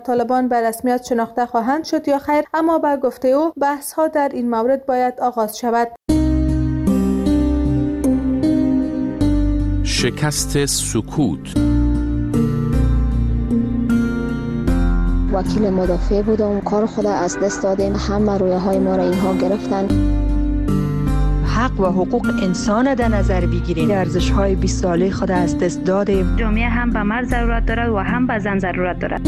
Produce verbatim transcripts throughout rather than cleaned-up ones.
طالبان به رسمیت شناخته خواهند شد یا خیر، اما به گفته او بحث ها در این مورد باید آغاز شود. شکست سکوت. وکیل مدافع بودم، کار خود از دست دادیم، همه رویه های ما را اینها گرفتن. حق و حقوق انسان در نظر بگیریم. ارزش های بیست ساله خود از دست دادیم. جامعه هم به مرد ضرورت دارد و هم به زن ضرورت دارد.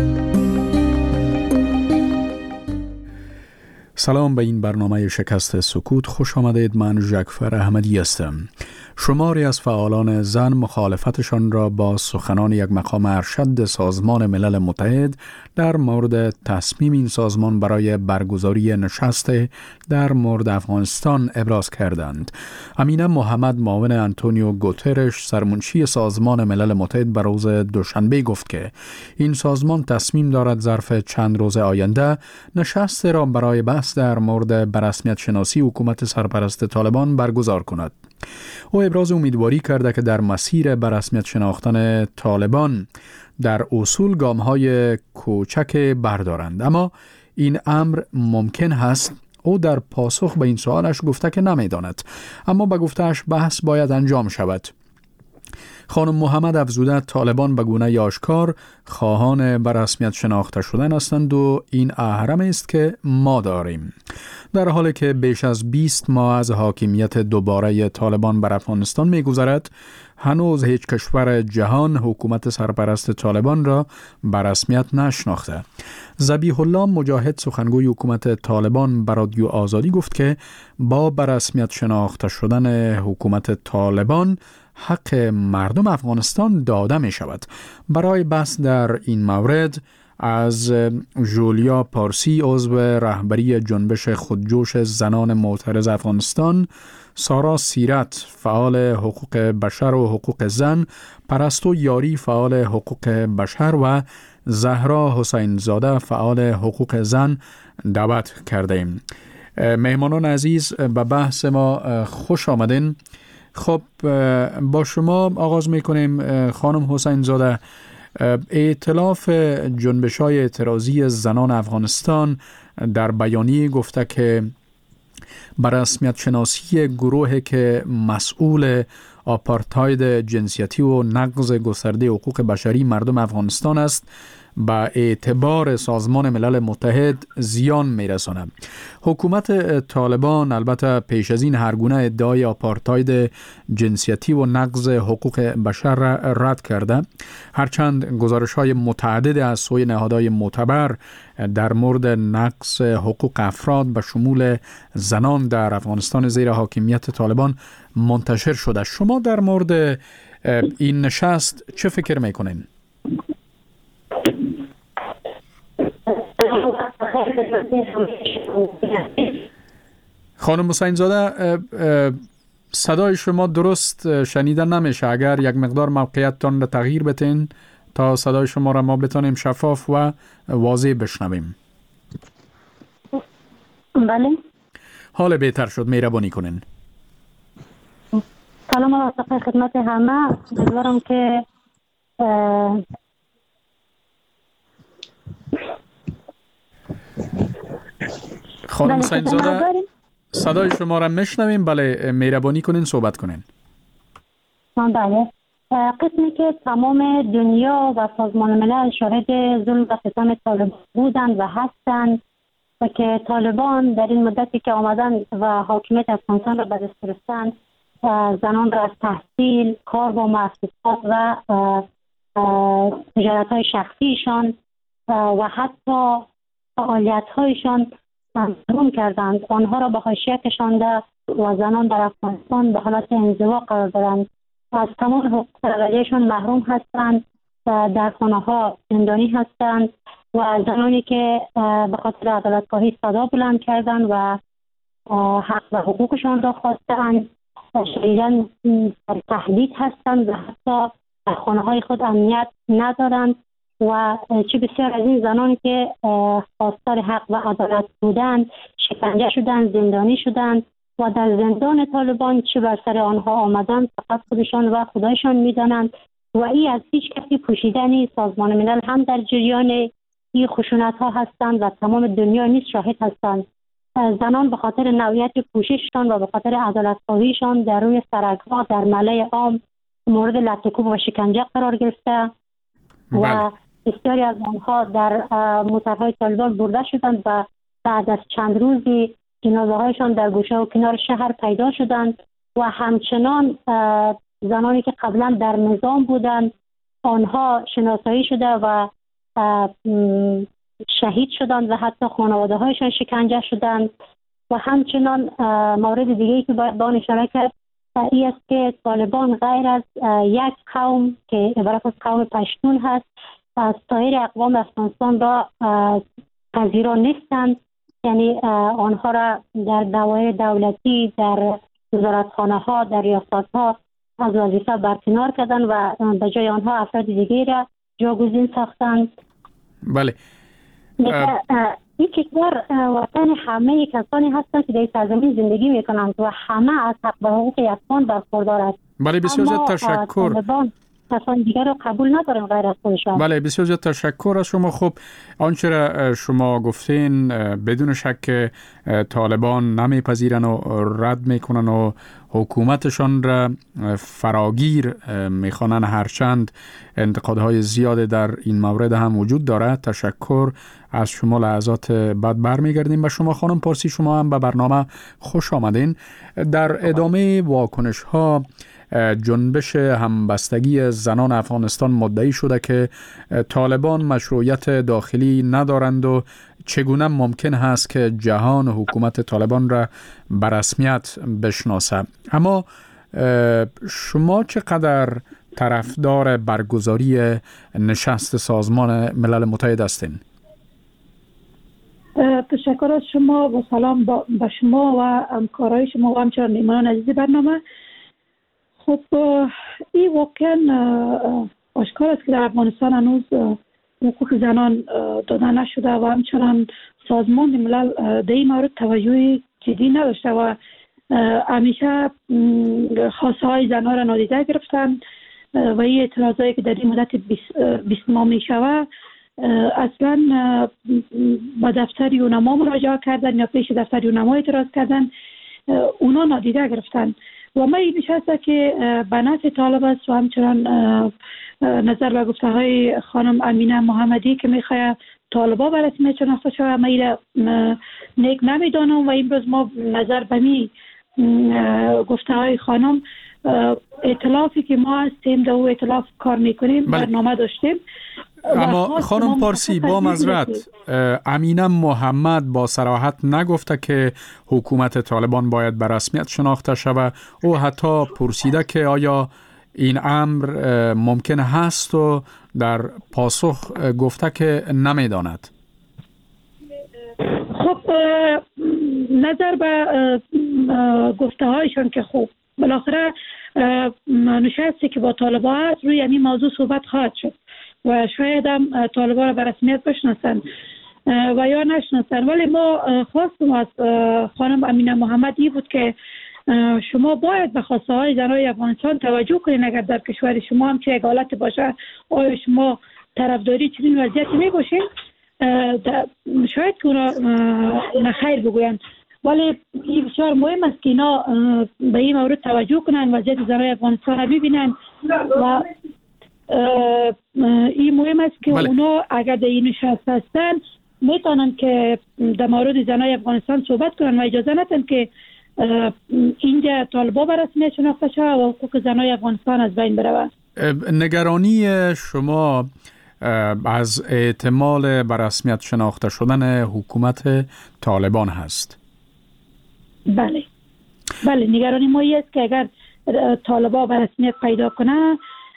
سلام به این برنامه شکست سکوت، خوش آمدید. من ژکفر احمدی هستم. شماری از فعالان زن مخالفتشان را با سخنان یک مقام ارشد سازمان ملل متحد در مورد تصمیم این سازمان برای برگزاری نشست در مورد افغانستان ابراز کردند. امینه محمد، معاون آنتونیو گوترش سرمنشی سازمان ملل متحد، به روز دوشنبه گفت که این سازمان تصمیم دارد ظرف چند روز آینده نشست را برای بحث در مورد بررسمیت شناسی حکومت سرپرست طالبان برگزار کند. او ابراز امیدواری کرده که در مسیر بررسمیت شناختن طالبان در اصول گام‌های کوچک بردارند، اما این امر ممکن هست. او در پاسخ به این سوالش گفته که نمی‌داند، اما به گفته‌اش بحث باید انجام شود. خانم محمد افزوده طالبان به گونه آشکار خواهان به رسمیت شناخته شدن هستند و این اهرم است که ما داریم. در حالی که بیش از بیست ماه از حاکمیت دوباره طالبان بر افغانستان می‌گذرد، هنوز هیچ کشور جهان حکومت سرپرست طالبان را به رسمیت نشناخته. ذبیح الله مجاهد، سخنگوی حکومت طالبان، به رادیو آزادی گفت که با به رسمیت شناخته شدن حکومت طالبان حق مردم افغانستان داده می شود. برای بحث در این مورد از جولیا پارسی، عضو رهبری جنبش خودجوش زنان معترض افغانستان، سارا سیرت، فعال حقوق بشر و حقوق زن، پرستو یاری، فعال حقوق بشر و زهرا حسین زاده، فعال حقوق زن دعوت کردیم. مهمانان عزیز، به بحث ما خوش آمدین. خب با شما آغاز میکنیم. خانم حسین زاده، ائتلاف جنبش‌های اعتراضی زنان افغانستان در بیانیه گفته که بر رسمیت شناسی گروهی که مسئول آپارتاید جنسیتی و نقض گسترده حقوق بشری مردم افغانستان است به اعتبار سازمان ملل متحد زیان میرساند. حکومت طالبان البته پیش از این هر گونه ادعای آپارتاید جنسیتی و نقض حقوق بشر را رد کرده، هرچند گزارش‌های متعدد از سوی نهادهای معتبر در مورد نقض حقوق افراد به شمول زنان در افغانستان زیر حاکمیت طالبان منتشر شده. شما در مورد این نشست چه فکر میکنین؟ خانم حسین زاده، صدای شما درست شنیده نمیشه. اگر یک مقدار موقعیتتان را تغییر بتین تا صدای شما را ما بتانیم شفاف و واضح بشنویم. بله. حال بهتر شد، مهربانی کنین. سلام علیکم خدمت همه. امیدوارم که خانم حسین زاده، صدای شما را میشنویم. بله، مهربانی کنین صحبت کنین. بله. قسمی که تمام دنیا و سازمان ملل شاهد ظلم و ستم طالبان بودند و هستند و که طالبان در این مدتی که آمدن و حاکمیت افغانستان را به دست گرفتند، زنان را از تحصیل، کار با مؤسسات و تجارت‌های شخصیشان و حتی فعالیت‌هایشان محروم کردند. آنها را به حاشیه کشانده و زنان در افغانستان به حالت انزوا قرار دادند. از تمام حقوق اولیه‌شان محروم هستند، در خانه‌ها زندانی هستند و زنانی که به خاطر عدالت‌خواهی صدا بلند کردند و حق و حقوقشان را خواستند، شدیداً تهدید هستند و حتی در خانه‌های خود امنیت ندارند و چه بسیار از این زنان که خواستار حق و عدالت بودند شکنجه شدند، زندانی شدند و در زندان طالبان چه بر سر آنها آمدند فقط خودشان و خدایشان می‌دانند و این از هیچ کسی پوشیده نیست. سازمان ملل هم در جریان این خشونت ها هستند و تمام دنیا نیز شاهد هستند. زنان به خاطر نوعیت کوشششان و به خاطر عدالت خواهیشان در روی سرک‌ها در ملأ عام مورد لطم‌کوب و شکنجه قرار گرفته و بسیاری از آنها در موترهای طالبان برده شدند و بعد از چند روزی جنازه هایشان در گوشه و کنار شهر پیدا شدند و همچنان زنانی که قبلا در نظام بودند آنها شناسایی شده و شهید شدند و حتی خانواده هایشان شکنجه شدند. و همچنان مورد دیگه‌ای که باید به آن اشاره کرد این است که طالبان غیر از یک قوم که عبارت از قوم پشتون هست از سایر اقوام افغانستان را پذیرا نیستند، یعنی آنها را در دوایر دولتی، در وزارتخانه ها، در ریاست ها از وظیفه برکنار کردند و به جای آنها افراد دیگری را جاگزین ساختند. بله. این کشور وطن همه کسانی هستند که در سرزمین زندگی میکنند و همه از حق و حقوق یکسان برخوردار است. بله بسیار زیاد تشکر. کسان دیگر رو قبول ندارن غیر از خودشان. بله بسیار زیاد تشکر از شما. خب آنچه را شما گفتین بدون شک طالبان نمیپذیرن و رد میکنن و حکومتشان را فراگیر میخوانن، هرچند انتقادهای زیاد در این مورد هم وجود دارد. تشکر از شما. لحظات بعد برمیگردیم به شما خانم پارسی. شما هم به برنامه خوش آمدین. در ادامه واکنش ها جنبش همبستگی زنان افغانستان مدعی شده که طالبان مشروعیت داخلی ندارند و چگونه ممکن هست که جهان حکومت طالبان را به رسمیت بشناسه. اما شما چقدر طرفدار برگزاری نشست سازمان ملل متحد هستین؟ تشکر از شما و سلام با شما و همکارای شما و همچنان میهمانان عزیز برنامه. خب این واقعا آشکار است که در افغانستان هنوز حقوق زنان داده نشده و همچنان سازمان ملل در این مورد توجه جدی نداشته و همیشه خواسته های زنان را نادیده گرفتن و این اعتراضایی که در این مدت بیست ماه می شود اصلا با دفتر یونما مراجعه کردن یا پیش دفتر یونما اعتراض کردن، اونا نادیده گرفتن و ما این نشسته که به نفع طالب است و همچنان نظر به گفته های خانم امینه محمدی که میخواه طالبا به رسمیت شناخته شود ما این نیک نمیدانم و امروز ما نظر به می گفته های خانم ائتلافی که ما هستیم در او ائتلاف کار میکنیم برنامه داشتیم. اما خانم پارسی با معذرت امینه محمد با صراحت نگفته که حکومت طالبان باید به رسمیت شناخته شود. او حتی پرسیده که آیا این امر ممکن هست و در پاسخ گفته که نمیداند. خب نظر به گفته هایشان که خب بالاخره نشستی که با طالبان هست روی این موضوع صحبت خواهد شد و شاید هم طالبان را به رسمیت بشناسن و یا نشناسن، ولی ما خواستم از خانم امینه محمدی بود که شما باید به خواسته های زنای افغانستان توجه کنید. اگر در کشور شما هم چه حالت باشه آیا شما طرفداری چنین وضعیتی می باشین؟ شاید که اونا نخیر بگوین، ولی این بسیار مهم است که اینا به این مورد توجه کنن، وضعیت زنای افغانستان را ببینن و این مهم است که بله. اونا اگر در این نشست هستن میتونن که در مورد زنای افغانستان صحبت کنن و اجازه ندن که اینجا طالبا به رسمیت شناخته شود و حقوق زنای افغانستان از بین بره. نگرانی شما از احتمال به رسمیت شناخته شدن حکومت طالبان هست؟ بله بله نگرانی ما است که اگر طالبا به رسمیت پیدا کنه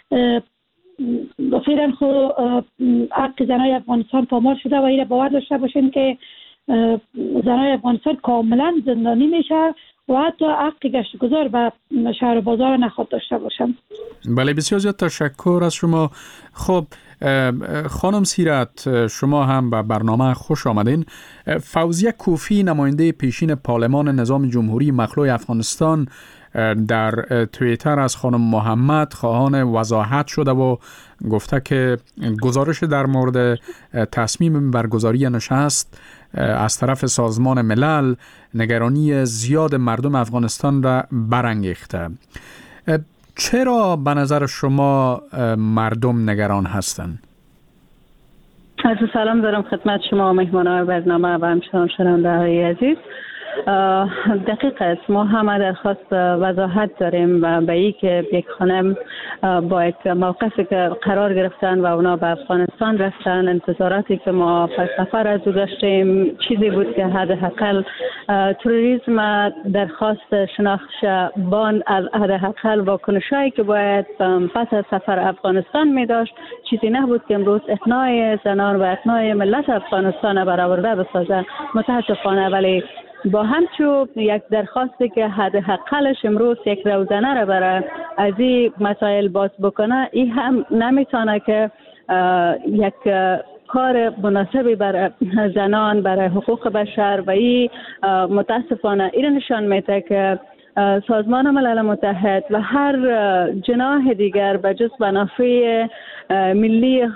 فعلا خو حق زنای افغانستان پامال شده و این باور داشته باشین که زنای افغانستان کاملا زندانی میشه و حتی حق گشت گذار به شهر و بازار نخواد داشته باشن. بله بسیار زیاد تشکر از شما. خب خانم سیرت شما هم به برنامه خوش آمدین. فوزیه کوفی نماینده پیشین پارلمان نظام جمهوری مخلوع افغانستان در توییتر از خانم محمد خواهان وضاحت شده و گفته که گزارش در مورد تصمیم برگزاری نشست از طرف سازمان ملل نگرانی زیاد مردم افغانستان را برانگیخته. چرا به نظر شما مردم نگران هستند؟ از سلام دارم خدمت شما مهمانان برنامه و همچنان شنونده های عزیز. دقیق است، ما همه درخواست وضاحت داریم و به ای که یک خانم با یک موقفی که قرار گرفتن و اونا به افغانستان رفتن، انتظاراتی که ما پس سفر از او داشتیم چیزی بود که حداقل تروریسم درخواست شناختش بان از حداقل واکنشایی که باید پس از سفر افغانستان می داشت چیزی نبود که امروز اقناع زنان و اقناع ملت افغانستان برآورده بسازه. متاسفانه ولی با همچون یک درخواستی که حداقلش امروز یک روزانه را برای از این مسائل باز بکنه، این هم نمیتونه که یک کار مناسبی برای زنان، برای حقوق بشر و این متاسفانه این نشان میده که سازمان ملل متحد و هر جناح دیگر به جز منافع ملی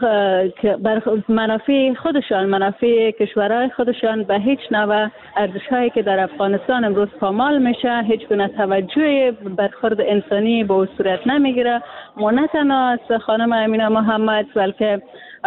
منافع خودشان، منافع کشورهای خودشان به هیچ نوع ارزش‌هایی که در افغانستان امروز پامال میشه هیچ گونه توجه برخورد انسانی به صورت نمیگیره. ما نه تنها از خانم امینه محمد بلکه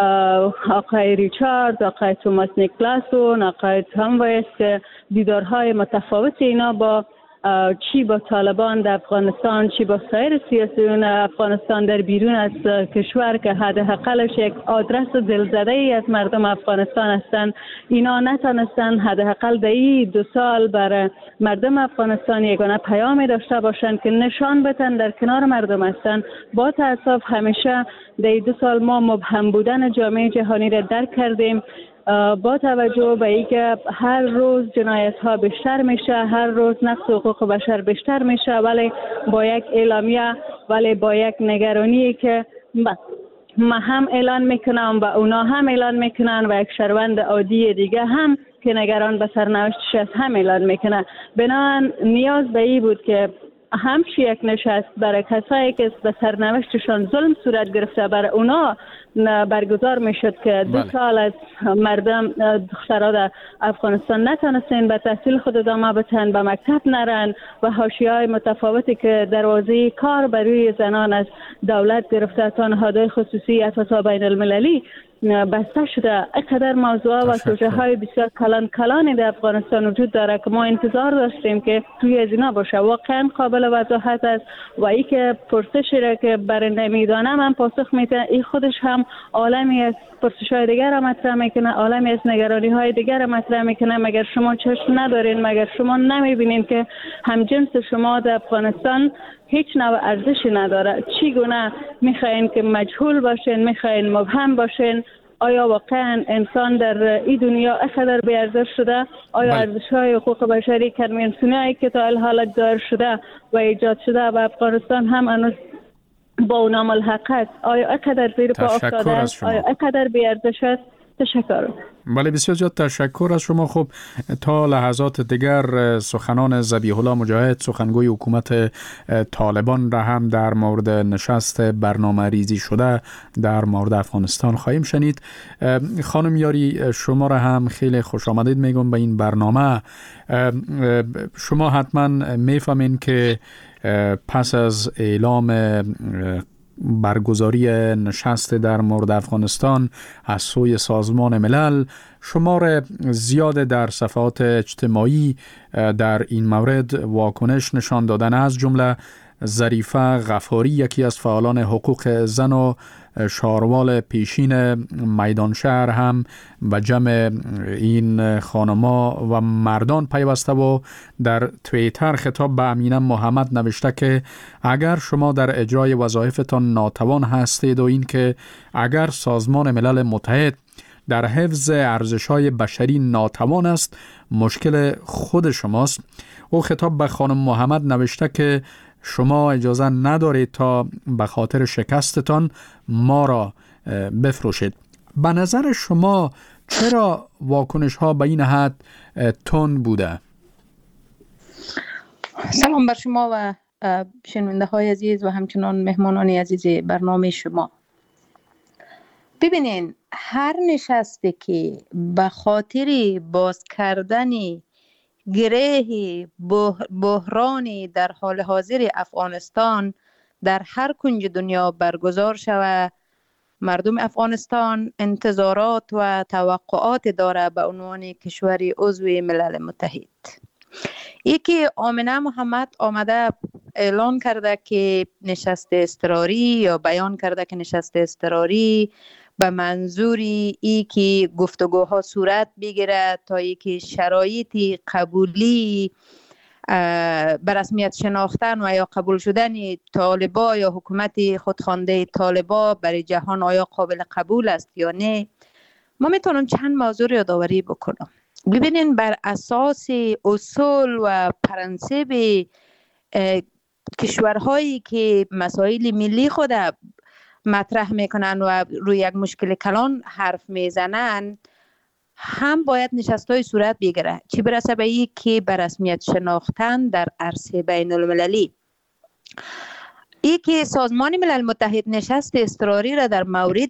آقای ریچارد، آقای توماس نیکلاسون، آقای تامویس که دیدارهای متفاوت اینا با چی با طالبان در افغانستان، چی با سایر سیاسیون افغانستان در بیرون از کشور که حداقلش یک آدرس دلزده ای از مردم افغانستان هستند، اینا نتونستن حداقل در این دو سال برای مردم افغانستان یگانه پیامی داشته باشند که نشان بدن در کنار مردم هستند. با تأسف همیشه در این دو سال ما مبهم بودن جامعه جهانی را درک کردیم. با توجه به اینکه هر روز جنایت ها بیشتر میشه، هر روز نقض حقوق بشر بیشتر میشه، ولی با یک اعلامیه، ولی با یک نگرانی که ما هم اعلان میکنم و اونا هم اعلان میکنن و یک شهروند عادی دیگه هم که نگران به سرنوشتش است هم اعلان میکنه. بنابراین نیاز به این بود که همش یک نشست برای کسایی که به سرنوشتشان ظلم صورت گرفته برای اونا برگزار میشد که دو سال از مردم دخترها در افغانستان نتونستن به تحصیل خود ادامه بدن، به مکتب نرن و حاشیه‌های متفاوتی که دروازه کار برای زنان از دولت گرفته تا نهادهای خصوصی اساسا بین المللی بسته شده. اینقدر موضوع و سوژه های بسیار کلان کلانی در افغانستان وجود داره که ما انتظار داشتیم که توی از اینا باشه. واقعا قابل وضاحت است و ای که پرسشی را که برنده میدانه من پاسخ میده، این خودش هم عالمی از پرسش های دیگر را مطرح میکنه، عالمی از نگرانی های دیگر را مطرح میکنه. مگر شما چشم ندارین؟ مگر شما نمیبینین که همجنس شما در افغانستان هیچ نوع ارزشی نداره؟ چیگونه میخواین که مجهول باشین، میخواین مبهم باشین؟ آیا واقعا انسان در این دنیا اقدر به ارزش شده؟ آیا ارزش‌های حقوق بشری کنوانسیونی که تا الحال دایر شده و ایجاد شده و افغانستان هم هنوز با اونا ملحق است، آیا اقدر زیر پا افتاده است؟ آیا اقدر به ارزش است؟ تشکر. بله بسیار زیاد تشکر از شما. خب تا لحظات دیگر سخنان ذبیح الله مجاهد سخنگوی حکومت طالبان را هم در مورد نشست برنامه ریزی شده در مورد افغانستان خواهیم شنید. خانم یاری شما را هم خیلی خوش آمدید میگم به این برنامه. شما حتما میفهمین که پس از اعلام برگزاری نشست در مورد افغانستان از سوی سازمان ملل، شمار زیاد در صفحات اجتماعی در این مورد واکنش نشان دادن، از جمله ظریفه غفاری یکی از فعالان حقوق زن و شاروال پیشین میدان شهر هم و جمع این خانما و مردان پیوسته و در توییتر خطاب به امینه محمد نوشته که اگر شما در اجرای وظایفتان ناتوان هستید و این که اگر سازمان ملل متحد در حفظ ارزش‌های بشری ناتوان است، مشکل خود شماست. او خطاب به خانم محمد نوشته که شما اجازه ندارید تا به خاطر شکستتان ما را بفروشید. به نظر شما چرا واکنش ها به این حد تند بوده؟ سلام بر شما و شنونده های عزیز و همچنان مهمانان عزیز برنامه شما. ببینین هر نشستی که به خاطر باز کردن گره بحرانی در حال حاضر افغانستان در هر کنج دنیا برگزار شود، مردم افغانستان انتظارات و توقعات داره به عنوان کشوری عضو ملل متحد. یکی آمنه محمد آمده اعلان کرده که نشست اضطراری یا بیان کرده که نشست اضطراری به منظوری ای که گفتگوها صورت بگیره تا ای که شرایط قبولی به رسمیت شناختن و یا قبول شدن طالبا یا حکومت خودخوانده طالبا برای جهان آیا قابل قبول است یا نه. ما میتونم چند موضوع یادآوری بکنم. ببینین بر اساس اصول و پرنسپ کشورهایی که مسائل ملی خود مطرح میکنن و روی یک مشکل کلان حرف میزنن هم باید نشست‌های صورت بگیره، چی برسه به این که به رسمیت شناختن در عرصه بین المللی. ای که سازمان ملل متحد نشست اضطراری را در مورد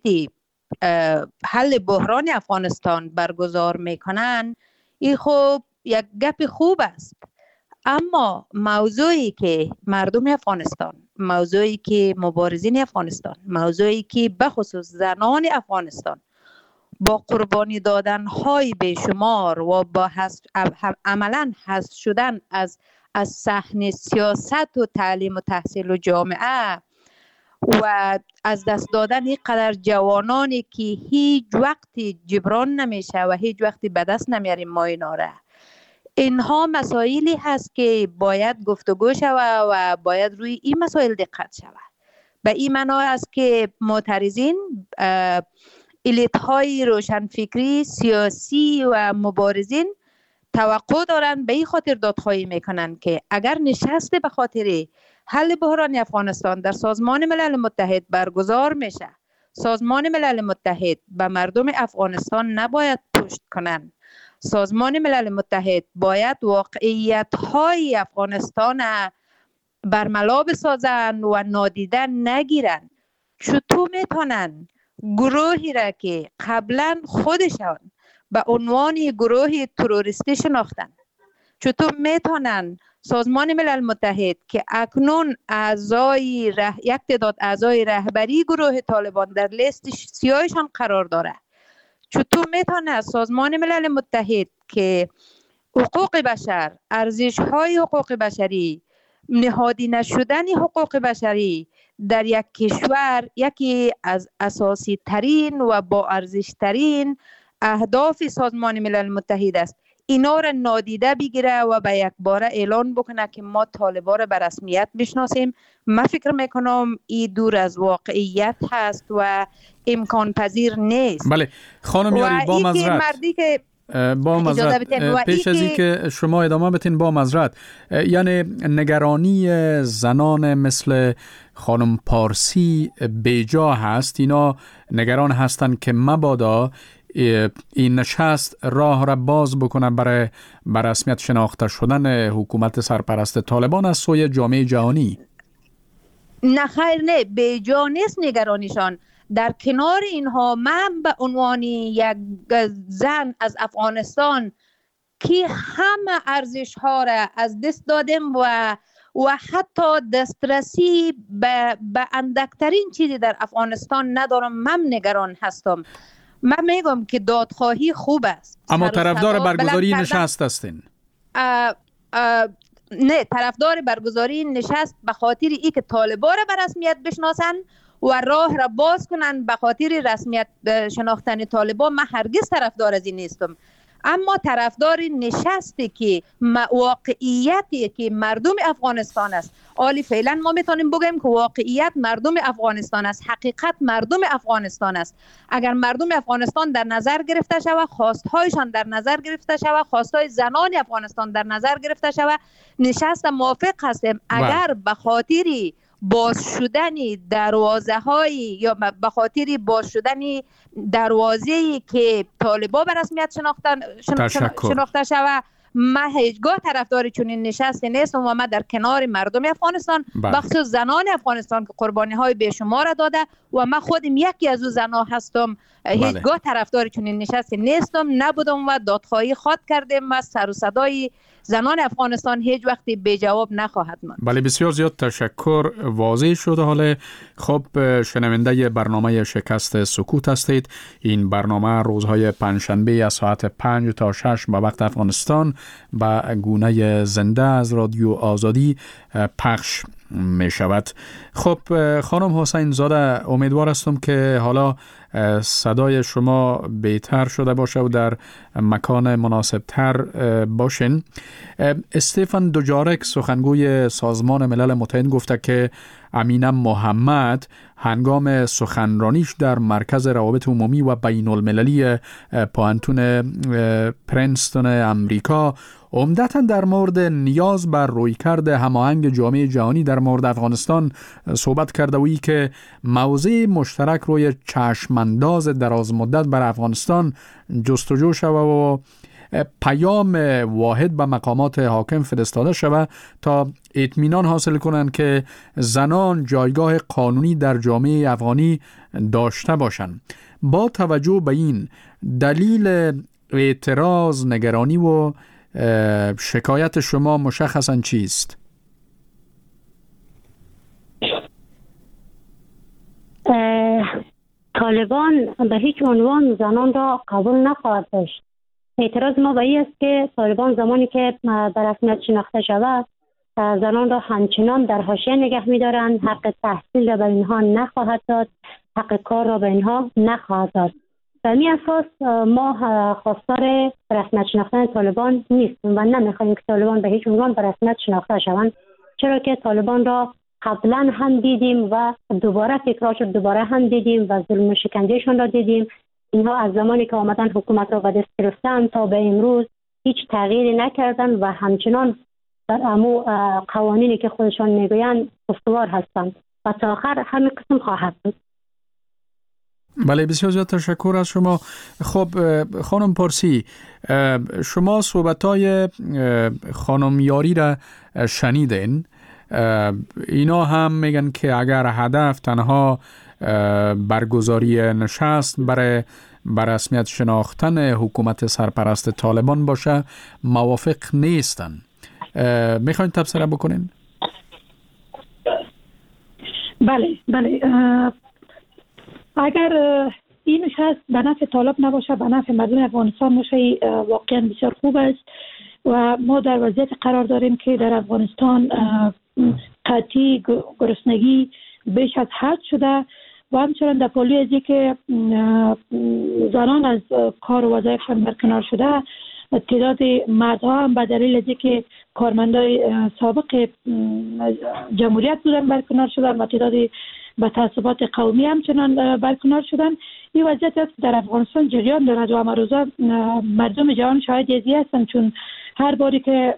حل بحران افغانستان برگزار میکنن، این خوب یک گپ خوب است، اما موضوعی که مردم افغانستان، موضوعی که مبارزین افغانستان، موضوعی که بخصوص زنان افغانستان با قربانی دادن های بیشمار و با حذف عملا حذف شدن از از صحنه سیاست و تعلیم و تحصیل و جامعه و از دست دادن این قدر جوانانی که هیچ وقتی جبران نمیشه و هیچ وقتی به دست نمیاریم ما اینا را، اینها مسائلی هست که باید گفتگو شود و باید روی این مسائل دقت شود. به این معنا است که معترضین، الیت های روشنفکری سیاسی و مبارزین توقع دارند، به این خاطر دادخواهی میکنند که اگر نشست به خاطر حل بحران افغانستان در سازمان ملل متحد برگزار میشه، سازمان ملل متحد به مردم افغانستان نباید پشت کنند. سازمان ملل متحد باید واقعیت های افغانستان برملا بسازند و نادیده نگیرند. چطور میتونن گروهی را که قبلا خودشان به عنوان گروه تروریستی شناختن، چطور میتونن سازمان ملل متحد که اکنون اعضای ره... یک تعداد اعضای رهبری گروه طالبان در لیست سیاهشان قرار داره، چطور میتونه سازمان ملل متحد که حقوق بشر، ارزش های حقوق بشری، نهادی نشدن حقوق بشری در یک کشور یکی از اساسی ترین و با ارزش ترین اهداف سازمان ملل متحد است، اینا را نادیده بگیره و به یک باره اعلان بکنه که ما طالبان را به رسمیت بشناسیم؟ من فکر میکنم این دور از واقعیت هست و امکان پذیر نیست. بله خانم یاری، با معذرت مردی که با معذرت پیش از این که شما ادامه بتین، با معذرت، یعنی نگرانی زنان مثل خانم پارسی بیجا هست، اینا نگران هستند که مبادا این نشست راه را باز بکنه برای بر رسمیت شناخته شدن حکومت سرپرست طالبان از سوی جامعه جهانی. نه خیر، نه بیجا نیست نگرانیشان. در کنار اینها من به عنوان یک زن از افغانستان که همه ارزش ها را از دست دادم و و حتی دسترسی به, به اندکترین چیزی در افغانستان ندارم، من نگران هستم. من میگم که دادخواهی خوب است، اما طرفدار برگزاری نشست هستین؟ اه اه نه، طرفدار برگزاری نشست به خاطر ای که طالبان را به رسمیت بشناسن و راه را باز کنن به خاطر رسمیت شناختن طالبان. من هرگز طرفدار از این نیستم، اما طرفدار نشستی که واقعیتی که مردم افغانستان است. عالی فعلا ما میتونیم بگیم که واقعیت مردم افغانستان است، حقیقت مردم افغانستان است. اگر مردم افغانستان در نظر گرفته شود، خواستهایشان در نظر گرفته شود، خواستهای زنان افغانستان در نظر گرفته شود، نشست موافق هستیم. اگر به خاطر باز شدن دروازه های یا به خاطر باز شدن دروازه‌ای که طالبان به رسمیت شناختن شناخته شود من هیچگاه طرفدار چنین نشستی نیستم و من در کنار مردم افغانستان بخصوص زنان افغانستان که قربانی های بیشمار داده و من خودم یکی از او زنها هستم. هیچگاه طرفدار چنین نشستی نیستم، نبودم و دادخواهی خواد کردیم و سر و صدای زنان افغانستان هیچ وقتی بی جواب نخواهد ماند. بله بسیار زیاد تشکر، واضح شد. حالا خب شنونده برنامه شکست سکوت هستید. این برنامه روزهای پنجشنبه از ساعت پنج تا شش به وقت افغانستان به گونه زنده از رادیو آزادی پخش می شود. خب خانم حسین زاده، امیدوار هستم که حالا صدای شما بهتر شده باشه و در مکان مناسب تر باشین. استفان دوجارک سخنگوی سازمان ملل متحد گفته که امینه محمد هنگام سخنرانیش در مرکز روابط عمومی و بین المللی پوانتون پرنستون امریکا عمدتاً در مورد نیاز بر رویکرد هماهنگ جامعه جهانی در مورد افغانستان صحبت کرده و ای که موضع مشترک روی چشمانداز دراز مدت بر افغانستان جستجو شود و پیام واحد به مقامات حاکم فرستاده شود تا اطمینان حاصل کنند که زنان جایگاه قانونی در جامعه افغانی داشته باشند. با توجه به این، دلیل اعتراض، نگرانی و شکایت شما مشخصاً چیست؟ طالبان به هیچ عنوان زنان را قبول نخواهد داشت. اعتراض ما به این است که طالبان زمانی که به رسمیت شناخته شود زنان را همچنان در حاشیه نگه می‌دارند، حق تحصیل را به اینها نخواهد داد، حق کار را به اینها نخواهد داد. به این اساس ما خواستار رسمیت شناختن طالبان نیستیم و نمیخواهیم که طالبان به هیچ عنوان به رسمیت شناخته شوند، چرا که طالبان را قبلا هم دیدیم و دوباره تکرار شد، دوباره هم دیدیم و ظلم و شکنجهشان را دیدیم. اینها از زمانی که آمدن حکومت را به دست گرفتن تا به امروز هیچ تغییری نکردن و همچنان در امو قوانینی که خودشان میگویند استوار هستند و تا آخر همین قسم خواهد بود. بله بسیار زیاد تشکر از شما. خب خانم پارسی، شما صحبت‌های خانم یاری را شنیدین. اینا هم میگن که اگر هدف تنها برگزاری نشست برای بر رسمیت شناختن حکومت سرپرست طالبان باشه موافق نیستن. میخواین تبصره بکنین؟ بله بله اگر این نشست به نفع طالب نباشه، به نفع مردم افغانستان باشه، واقعا بسیار خوب است و ما در وضعیت قرار داریم که در افغانستان قحطی، گرسنگی بیش از حد شده و همچنان در پالوی از که زنان از کار و وظایفشان برکنار شده، تعداد مردها هم به دلیل از که کارمندای سابق جمهوریت بودن برکنار شدن و تعداد به تعصبات قومی همچنان برکنار شدن. این وضعیت است که در افغانستان جریان دارد و همه روزا مردم جهان شاهد ازی هستند، چون هر باری که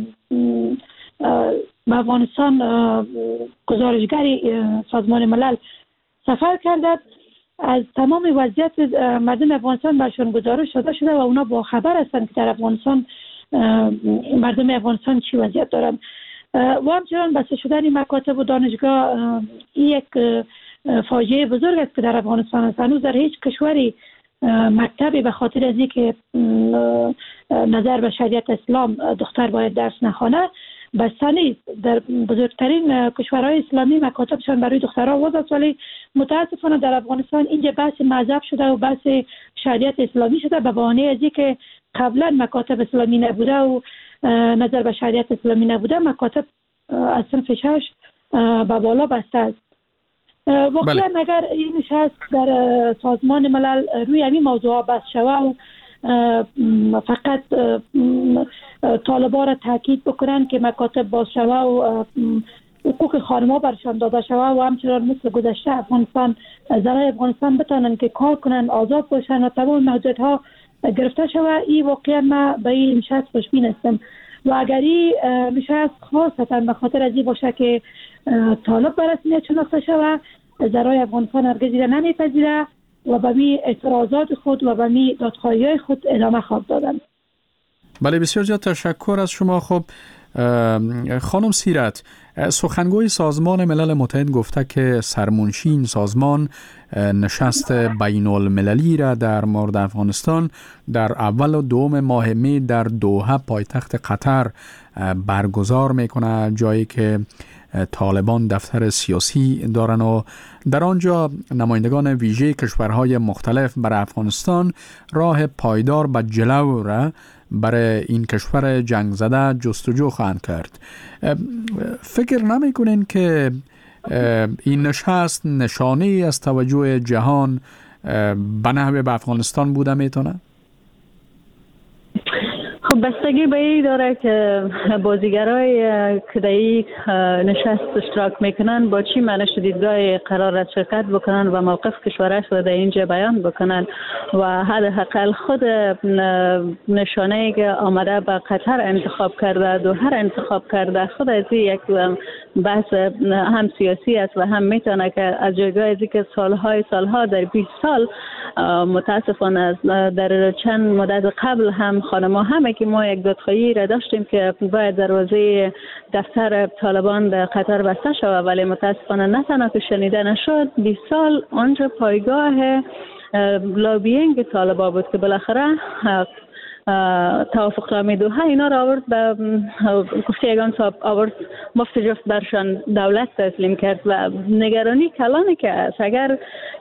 به افغانستان گزارشگری سازمان ملل سفر کرده، از تمام وضعیت مردم افغانستان برشان گزارش داده شده و اونا با خبر هستند که در افغانستان مردم افغانستان چی وضعیت دارند. و همچنان بسته شدن مکاتب و دانشگاه یک فاجعه بزرگ است که در افغانستان است. هنوز در هیچ کشوری مکتبی به خاطر از اینکه نظر به شریعت اسلام دختر باید درس نخوانه بسته نیست. در بزرگترین کشورهای اسلامی مکاتبشان برای دخترها باز است، ولی متاسفانه در افغانستان اینجا بحث مذهب شده و بحث شریعت اسلامی شده به بهانه از اینکه قبلا مکاتب اسلامی نبوده و نظر به شریعت اسلامی نبوده، مکاتب از صنف شش به بالا بسته است. واقعا اگر این نشست در سازمان ملل روی همین موضوع بحث شود و فقط طالبان را تاکید بکنن که مکاتب باز شود و حقوق خانم‌ها برشان داده شود و همچنان مثل گذشته افغانستان زنان افغانستان بتانن که کار کنن، آزاد باشن و تمام محدودیت‌ها گرفته شود، این واقعا ما به این نشست خوشبین هستم. و اگر این نشست خاصتا به خاطر از این باشه که طالب به رسمیت شناخته شود، زنان افغانستان هرگز را نمیپذیره و به می اعتراضات خود و به می دادخواهی‌های خود ادامه خواهد دادن. بله بسیار زیاد تشکر از شما. خب خانم سیرت، سخنگوی سازمان ملل متحد گفته که سرمنشی این سازمان نشست بین المللی را در مورد افغانستان در اول و دوم ماه می در دوحه پایتخت قطر برگزار میکنه، جایی که طالبان دفتر سیاسی دارن و در آنجا نمایندگان ویژه کشورهای مختلف برای افغانستان راه پایدار به جلو را برای این کشور جنگ زده جستجو خواهند کرد. فکر نمی کنین که این نشست نشانه از توجه جهان به نحوه به افغانستان بوده میتونه؟ خب بستگی به این داره که بازیگرای که در این نشست اشتراک میکنن با چی معنی دیدگاه قرار است شرکت بکنن و موقف کشورش رو در اینجا بیان بکنن و حداقل خود نشانه که آمده به قطر انتخاب کرده، دوحه انتخاب کرده، خود از یک بحث هم سیاسی است و هم میتونه که از جایگاه ازی که سالهای سالها در بیست سال متاسفانه در چند مدت قبل هم خانما همه که ما یک دادخواهی را داشتیم که باید دروازه دفتر طالبان در قطر بسته شود، ولی متاسفانه نه تنها که شنیده نشد، بیست سال آنجا پایگاه لابینگ طالبان بود که بالاخره توافقنامه دوحه اینا را آورد به گفته یگان صاحب آورد مفت جفت برشان دولت تسلیم کرد و نگرانی کلانی که است اگر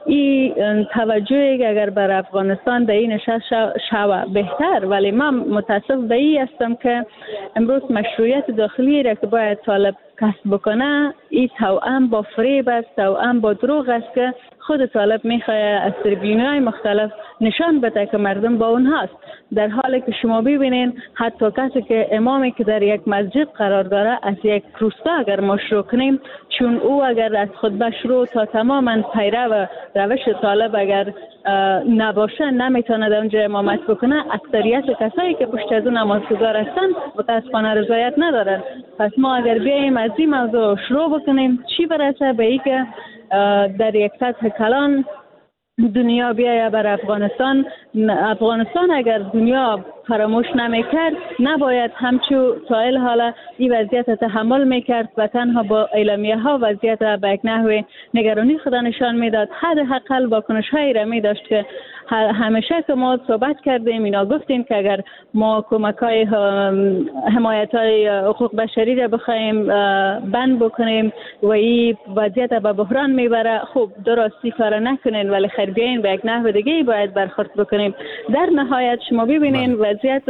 این توجه اگر بر افغانستان در این نشست شوه بهتر، ولی من متاسف به این هستم که امروز مشروعیت داخلی را که باید طالب کسب بکنه این توأم با فریب است، توأم با دروغ است که خود طالب میخواد از تریبیون‌های مختلف نشان بده که مردم با اونهاست، در حالی که شما ببینین حتی کسی که امامی که در یک مسجد قرار داره از یک روستا اگر ما شروع کنیم، چون او اگر از خطبه شروع تا تماما پیرو و روش طالب اگر نباشه نمیتونه در اونجا امامت بکنه، اکثریت کسایی که پشت از اون نمازگزار هستن متاسفانه رضایت ندارن. پس ما اگر بیاییم از این موضوع شروع بکنیم چی برسه به ای که در یک سطح کلان دنیا بیایه بر افغانستان. افغانستان اگر دنیا فراموش نمیکرد نباید همچو سائل حالا این وضعیت تحمل میکرد و تنها با اعلامیه ها وضعیت را به یک نحو نگرانی خود نشان میداد. حداقل واکنش هایی را میداشت که همیشه که ما صحبت کردیم اینا گفتیم که اگر ما کمک های حمایت های حقوق بشری را بخوایم بند بکنیم و این وضعیت به بحران میبره، خب درستی کار نکنین ولی خیر بیاین به یک نحو دیگه باید برخورد بکنیم. در نهایت شما ببینین وضعیت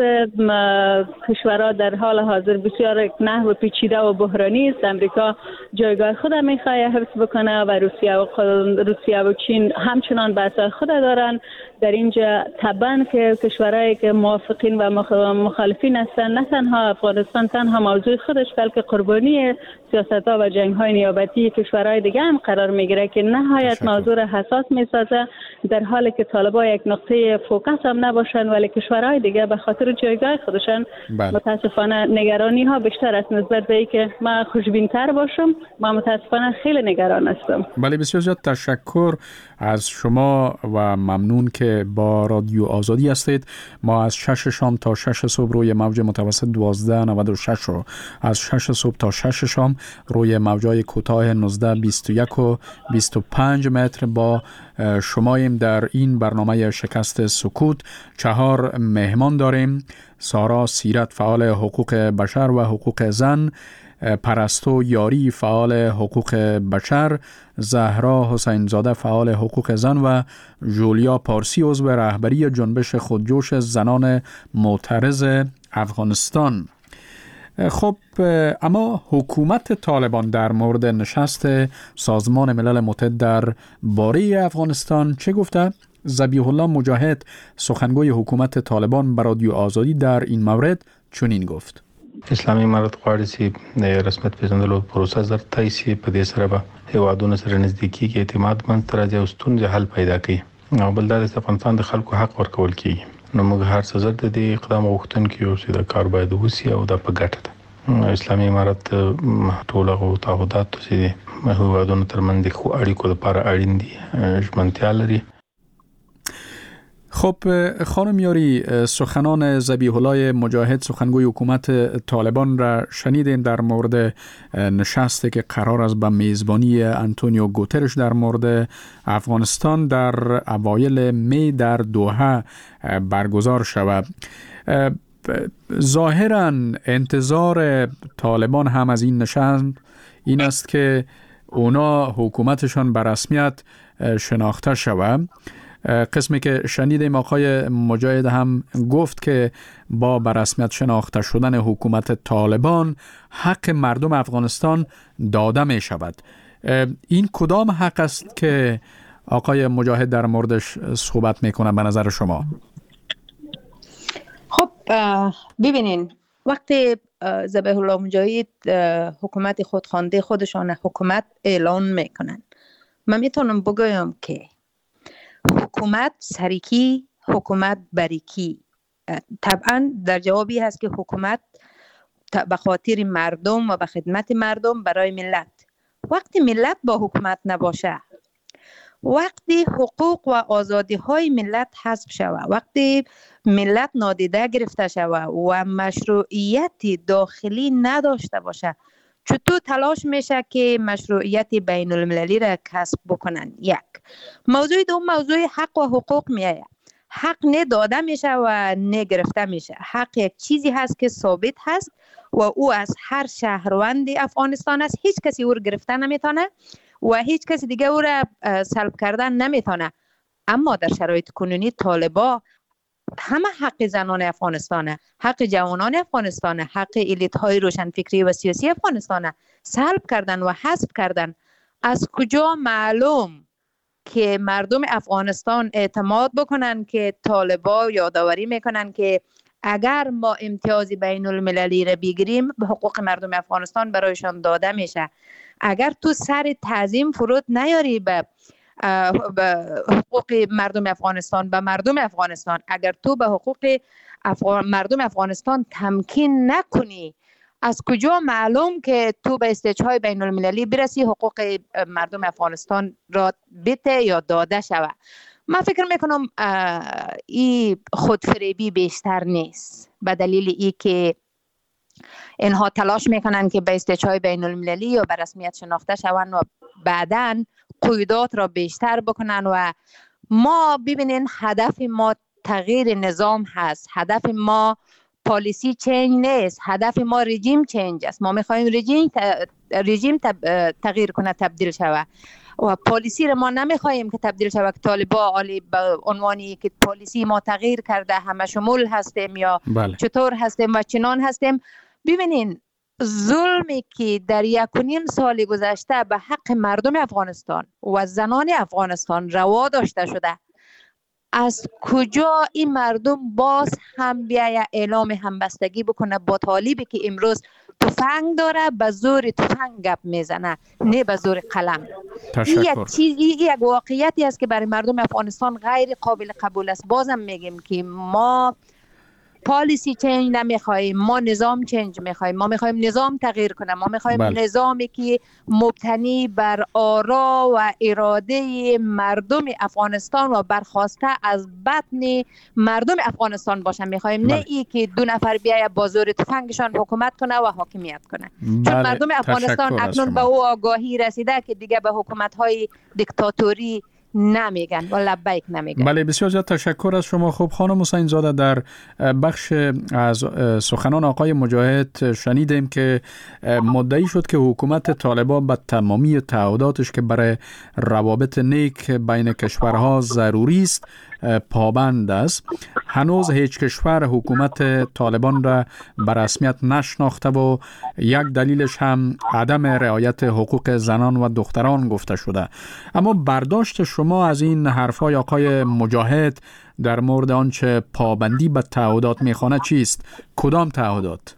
کشورها در حال حاضر بسیار یک نحو پیچیده و بحرانی است. امریکا جایگاه خود میخواد حفظ بکنه و روسیه و روسیه و چین همچنان بحث خود دارن. در اینجا طبعا که کشورهایی که موافقین و مخالفین هستن، نه تنها افغانستان تنها موضوع خودش بلکه قربانی سیاست‌ها و جنگ‌های نیابتی کشورهای دیگه هم قرار میگیره که نهایت موضوع حساس میسازه، در حالی که طالبان یک نقطه فوکس هم نباشن ولی کشورهای دیگه به خاطر جایگاه خودشان بله. متاسفانه نگرانی ها بیشتر است نسبت به اینکه من خوشبین‌تر باشم. ما متاسفانه خیلی نگران هستم. بله بسیار زیاد تشکر از شما و ممنون که با رادیو آزادی هستید. ما از شش شام تا شش صبح روی موج متوسط دوازده نود و شش رو از شش صبح تا شش شام روی موجای کوتاه نوزده بیست و یک و بیست و پنج متر با شماییم. در این برنامه شکست سکوت چهار مهمان داریم: سارا سیرت فعال حقوق بشر و حقوق زن، پرستو یاری فعال حقوق بشر، زهرا حسین زاده فعال حقوق زن و جولیا پارسی عضو رهبری جنبش خودجوش زنان معترض افغانستان. خب اما حکومت طالبان در مورد نشست سازمان ملل متحد در باره افغانستان چه گفته؟ ذبیح الله مجاهد سخنگوی حکومت طالبان به رادیو آزادی در این مورد چنین گفت: اسلامي امارت غواړي چې د رسمیت پیژندلو پروسه زر تای شي، په دې سره به هیوادونو سره نزدیکي کې اعتماد منځ ته راځي او ستونزې حل پیدا کوي. او بل دا د افغانستان د خلکو حق ورکول کیږي. نو موږ هر څه زر د دې اقدام غوښتونکي یو چې د کار باید وشي او دا په ګټه ده. اسلامي امارت ټول هغه تعهدات چې هیوادونو ترمنځ د ښو اړیکو لپاره اړین دي ژمنتیا لري. خب خانم یاری، سخنان ذبیح الله مجاهد سخنگوی حکومت طالبان را شنیدین در مورد نشستی که قرار است به میزبانی آنتونیو گوترش در مورد افغانستان در اوایل می در دوحه برگزار شود. ظاهراً انتظار طالبان هم از این نشست این است که اونا حکومتشان به رسمیت شناخته شود. قسمی که شنیدیم آقای مجاهد هم گفت که با به رسمیت شناخته شدن حکومت طالبان حق مردم افغانستان داده می شود. این کدام حق است که آقای مجاهد در موردش صحبت میکنه به نظر شما؟ خب ببینین، وقتی ذبیح الله مجاهد حکومت خودخوانده خودشان حکومت اعلان میکنن، من میتونم بگویم که حکومت سریکی، حکومت بریکی. طبعا در جوابی هست که حکومت به خاطر مردم و به خدمت مردم برای ملت. وقتی ملت با حکومت نباشه، وقتی حقوق و آزادی های ملت حذف شود، وقتی ملت نادیده گرفته شود و مشروعیت داخلی نداشته باشه، چطور تلاش میشه که مشروعیت بین المللی را کسب بکنن؟ یک موضوع دوم موضوع حق و حقوق میآید. حق نه داده میشه و نه گرفته میشه. حق یک چیزی هست که ثابت هست و او از هر شهروند افغانستان است. هیچ کسی او را گرفته نمیتونه و هیچ کسی دیگه او را سلب کردن نمیتونه. اما در شرایط کنونی طالبا همه حق زنان افغانستانه، حق جوانان افغانستانه، حق الیت های روشنفکری و سیاسی افغانستانه سلب کردن و حذف کردن. از کجا معلوم که مردم افغانستان اعتماد بکنن که طالبا یادآوری میکنن که اگر ما امتیاز بین المللی را بگیریم به حقوق مردم افغانستان برایشان داده میشه. اگر تو سر تعظیم فرود نیاری به حقوق مردم افغانستان، به مردم افغانستان، اگر تو به حقوق افغان... مردم افغانستان تمکین نکنی، از کجا معلوم که تو به استیج‌های بین المللی برسی حقوق مردم افغانستان را بده یا داده شود؟ من فکر میکنم این خودفریبی بیشتر نیست، به دلیل ای که اینها تلاش میکنن که به استیج‌های بین المللی یا به رسمیت شناخته شوند و بعداً قیودات را بیشتر بکنن. و ما ببینین هدف ما تغییر نظام هست، هدف ما پالیسی چینج نیست، هدف ما رژیم چینج است. ما میخوایم رژیم رژیم تغییر کنه، تبدیل شود و پالیسی را ما نمیخوایم که تبدیل شود. طالبا عالی به عنوانی که پالیسی ما تغییر کرده همه شمول هستیم یا بله. چطور هستیم و چنان هستیم. ببینین ظلمی که در یک و نیم سال گذشته به حق مردم افغانستان و زنان افغانستان روا داشته شده، از کجا این مردم باز هم بیاید اعلام همبستگی بکنه با طالبی که امروز تفنگ داره، به زور تفنگ گپ میزنه نه به زور قلم. این یک چیز، این یک واقعیتی است که برای مردم افغانستان غیر قابل قبول است. بازم میگیم که ما پالیسی چنج نمیخوایم، ما نظام چنج میخوایم. ما میخوایم نظام تغییر کنه، ما میخوایم بله. نظامی که مبتنی بر آرا و اراده مردم افغانستان و برخواسته از بطن مردم افغانستان باشه. میخوایم بله. نه ای که دو نفر بیای با زور تفنگشان حکومت کنه و حاکمیت کنه. بله. چون مردم افغانستان اکنون به او آگاهی رسیده که دیگه به حکومت‌های دیکتاتوری نمیگن و لبیک نمیگن. بله، بسیار زیاد تشکر از شما. خب خانم حسین زاده، در بخش از سخنان آقای مجاهد شنیدیم که مدعی شد که حکومت طالبان به تمامی تعهداتش که برای روابط نیک بین کشورها ضروری است پابند است. هنوز هیچ کشور حکومت طالبان را به رسمیت نشناخته و یک دلیلش هم عدم رعایت حقوق زنان و دختران گفته شده. اما برداشت شما از این حرفای آقای مجاهد در مورد آنچه پابندی به تعهدات میخوانه چیست؟ کدام تعهدات؟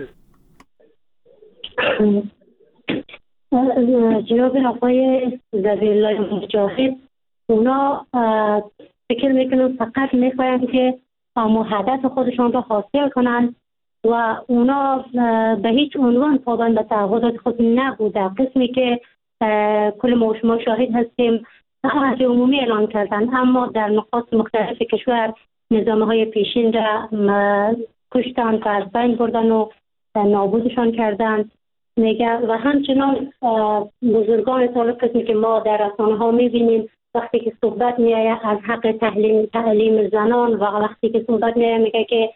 جناب آقای ذبیح الله مجاهد اونا فکر میکنم فقط میخواین که هدف خودشان را حاصل کنن و اونا به هیچ عنوان پابند به تعهدات خود نبوده. قسمی که کل ما شما شاهد هستیم عهد عمومی اعلان کردند، اما در نقاط مختلف کشور نظامهای پیشین را کشتند و از بین بردن و نابودشان کردند. میگه و همچنان بزرگان طالب قسمی که ما در رسانه ها میبینیم وقتی که صحبت میآید از حق تعلیم تعلیم زنان و وقتی که صحبت میآید میگه که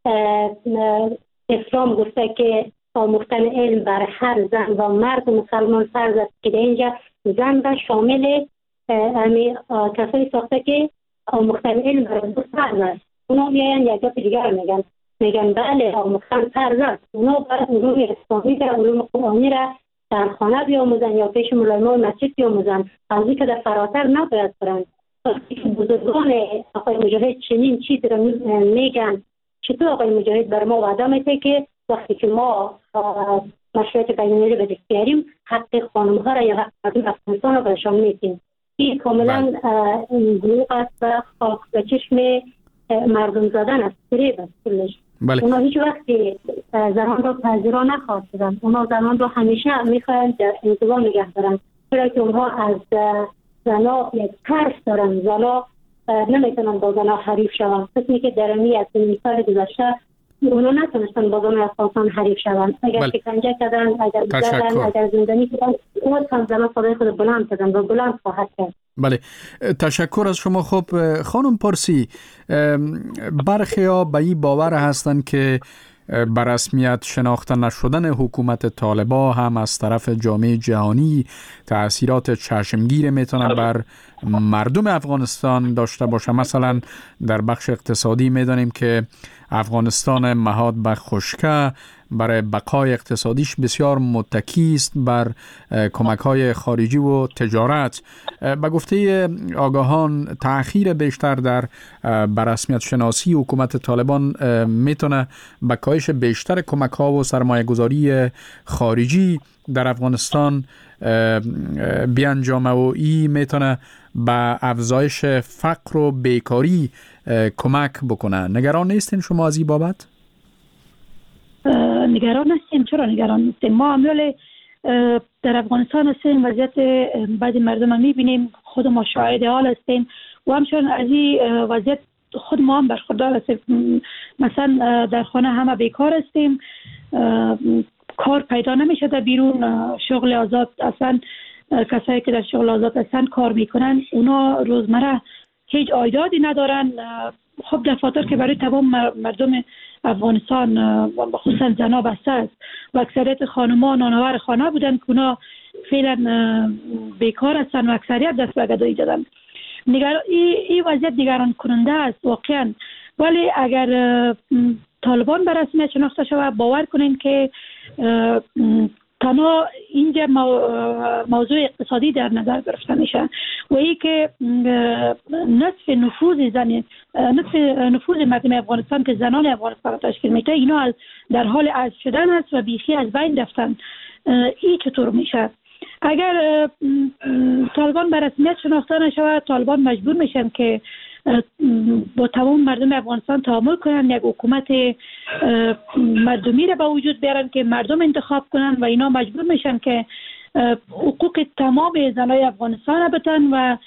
اسلام گفته که آموختن علم بر هر زن و مرد مسلمان فرض است، که در اینجا زن را شامل امی کسایی ساخته که آموختن علم بر دو فرض است. اونا میاین یک جا دیگر میگن میگن بله آموختن فرض است، اونا باید علوم اسلامی و علوم قرآنی را در خانه بیاموزن یا پیش ملایمان مسجد بیاموزن، از این که در فراتر نباید برند. وقتی که بزرگان آقای مجاهد چنین چیزی را میگن، چطور آقای مجاهد بر ما وعده میده که وقتی که ما مشروعیت بین‌المللی به دست بیاریم حق خانم‌ها را یا حق مردم افغانستان را بهشان میدیم؟ این کاملا دروغ است و خاک به چشم مردم زدن است، فریب است کلش. بله. اونا هیچ وقتی زنان را پذیرا نخواستند، اونا زنان را همیشه میخواهند در انزوا نگه دارند، چرا که اونها از زنا یک ترس دارند، زنا نمیتونن با زنا حریف شوند. قسمی که در امی از سال گذشته اونا نتونستن با زنان افغانستان حریف شوند. اگر شکنجه کردن، اگر زدن، اگر زندانی کردن، اون هم زنان صدای خود بلند کردن و بلند خواهد کرد. بله، تشکر از شما. خب خانم پارسی، برخی ها به این باور هستند که بر رسمیت شناخته نشدن حکومت طالبان هم از طرف جامعه جهانی تأثیرات چشمگیر میتونه بر مردم افغانستان داشته باشه. مثلا در بخش اقتصادی میدانیم که افغانستان مهاد به خشکه برای بقای اقتصادیش بسیار متکی است بر کمک‌های خارجی و تجارت. به گفته آگاهان تأخیر بیشتر در بررسمیت شناسی حکومت طالبان میتونه به کاهش بیشتر کمک‌ها و سرمایه‌گذاری خارجی در افغانستان بیانجامه و این میتونه به افزایش فقر و بیکاری کمک بکنه. نگران نیستین شما از این بابت؟ نگران هستیم. چرا نگران نیستیم؟ ما عمل در افغانستان هستیم، وضعیت بعضی مردم هم میبینیم، خود ما شاهد حال هستیم و همچنان از این وضعیت خود ما هم برخوردار هستیم. مثلا در خانه همه بیکار هستیم، کار پیدا نمیشه در بیرون، شغل آزاد اصلا کسایی که در شغل آزاد هستن کار میکنن اونا روزمره هیچ عایداتی ندارن. خب دفاتر که برای تمام مردم افغانستان و خصوصا زنا بسته است و اکثریت خانم‌ها نانآور خانه بودن که اونا فعلا بیکار هستن و اکثریت دست به گدایی دادن. نگران این وضعیت نگران کننده است واقعا. ولی اگر طالبان به رسمیت شناخته شود، باور کنین که تنها اینجا موضوع اقتصادی در نظر گرفته میشه و ای که نصف نفوذ زن نصف نفوذ مردم افغانستان که زنان افغانستان تشکیل میده اینا در حال عزل شدن است و بیخی از بین رفتن. این چطور میشه؟ اگر طالبان به رسمیت شناخته نشود، طالبان مجبور میشن که با تمام مردم افغانستان تعامل کنن، یک حکومت مردمی را به وجود بیارن که مردم انتخاب کنن و اینا مجبور میشن که حقوق تمام زنای افغانستان را بدن و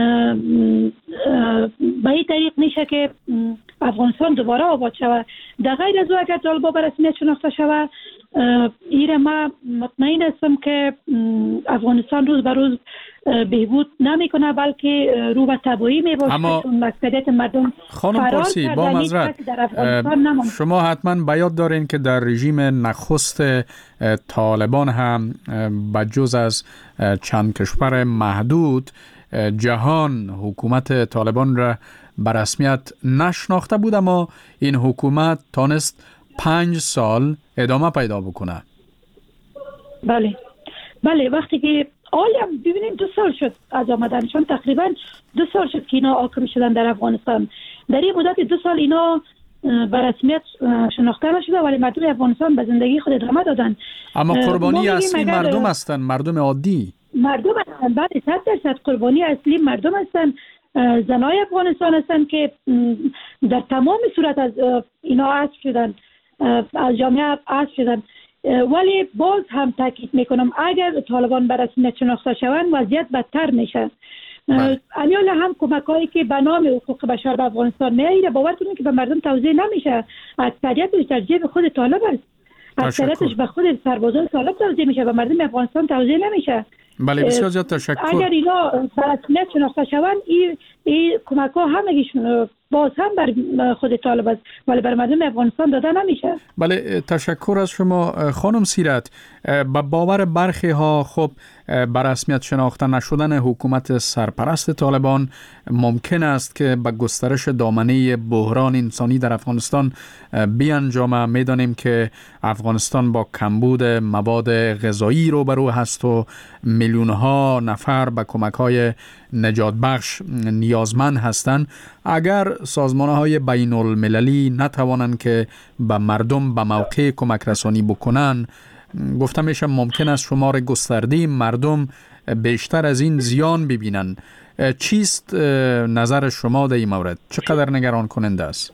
به این طریق میشه که افغانستان دوباره آباد شود. در غیر از او اگر طالبان به رسمیت شناخته شود، ایره ما مطمئن هستم که افغانستان روز به روز بهبود نمیکنه بلکه رو به تباهی میباشه. اما اکثریت مردم خانم پارسی با معذرت شما حتما به یاد دارین که در رژیم نخست طالبان هم بجز از چند کشور محدود جهان حکومت طالبان را به رسمیت نشناخته بود، اما این حکومت تانست پنج سال ادامه پیدا بکنه. بله بله وقتی که حالا ببینیم دو سال شد از آمدنشون، تقریبا دو سال شد که اینا حاکم شدن در افغانستان. در این مدت دو سال اینا به رسمیت شناخته نشده ولی مردم افغانستان به زندگی خود ادامه دادن. اما قربانی اصلی مردم هستن، مردم عادی مردم هستن. بعد صد درصد قربانی اصلی مردم هستن، زنای افغانستان هستن که در تمام صورت از اینا عزل شدن، از جامعه عزل شدن. ولی باز هم تاکید میکنم اگر طالبان به رسمیت شناخته شوند وضعیت بدتر میشه امیال هم کمکایی که به نام حقوق بشر به افغانستان میایره، باور کنید که به مردم توزیع نمیشه. اکثریتش در جیب خود طالب است، اکثریتش به خود سربازان طالب توزیع میشه، به مردم افغانستان توزیع نمیشه. بله بسیار زیاد تشکر. اگر اینا برسمیت شناخته شوند این این کمک ها همگیشون باز هم بر خود طالب است ولی بر مردم افغانستان داده نمیشه. بله تشکر از شما خانم سیرت. با باور برخی ها خب بر رسمیت شناخته نشدن حکومت سرپرست طالبان ممکن است که به گسترش دامنه بحران انسانی در افغانستان بیانجامه. میدانیم که افغانستان با کمبود مواد غذایی روبرو هست و میلیون ها نفر به کمک های نجات بخش نیازمند هستند. اگر سازمان های بین المللی نتوانند که به مردم به موقع کمک رسانی بکنن، گفته میشه ممکن است شمار گسترده مردم بیشتر از این زیان ببینن. چیست نظر شما در این مورد؟ چقدر نگران کننده است؟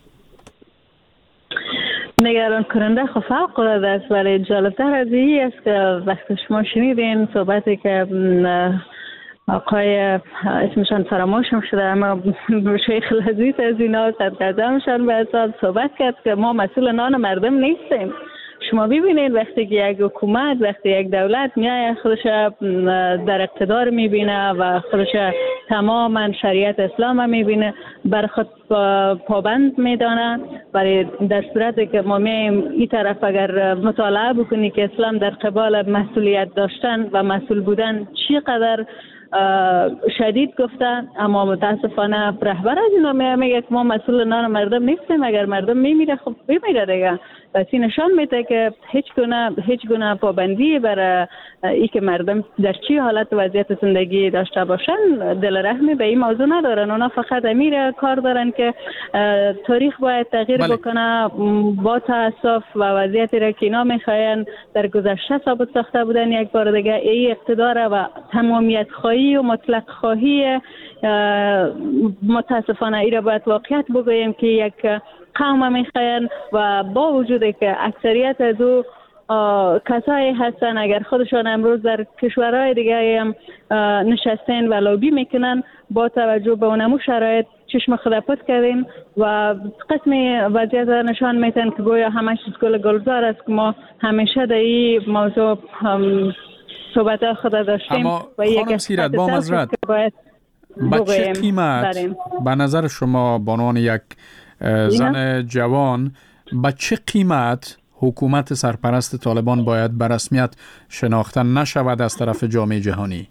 نگران کننده خب فوق العاده است، ولی جالبتر از این است که وقتی شما شنیدین صحبتی که آقای اسمشان فراموشم شده اما شیخ لذیذ از اینا صدقدمشان به حساب صحبت کرد که ما مسئول نان مردم نیستیم. شما ببینید وقتی که یک حکومت، وقتی یک دولت میاد خودش در اقتدار میبینه و خودش تماما شریعت اسلام میبینه، بر خود پابند میدانه. ولی در صورتی که ما میایم این طرف اگر مطالعه بکنی که اسلام در قبال مسئولیت داشتن و مسئول بودن چقدر شدید گفتن، اما متاسفانه رهبر از اینا میگه که ما مسئول نان مردم نیستیم. اگر مردم میمیره خب میمیره دیگه. پس این نشان میده که هیچ گونه هیچ گونه پابندی بر ای که مردم در چی حالت وضعیت زندگی داشته باشن دل رحمی به این موضوع ندارن. اونا فقط امیر کار دارن که تاریخ باید تغییر بله. بکنه. با تاسف و وضعیتی را که اینا میخواین در گذشته ثابت ساخته بودن یک بار دیگه ای اقتدار و تمامیت خواهی و مطلق خواهی متاسفانه ای را باید واقعیت بگوییم که یک قوم میخواین و با وجودی که اکثریت از او کسایی هستن اگر خودشان امروز در کشورهای دیگه هم نشستین و لابی میکنن، با توجه به اونمو شرایط چشم خود پت کردیم و قسمی وضعیت نشان میتن که گویا همش گل گلزار است که ما همیشه در این موضوع صحبت خود داشتیم. اما خانم سیرت با مزرد با چه قیمت به نظر شما به عنوان یک زن جوان با چه قیمت حکومت سرپرست طالبان باید به رسمیت شناخته نشود از طرف جامعه جهانی؟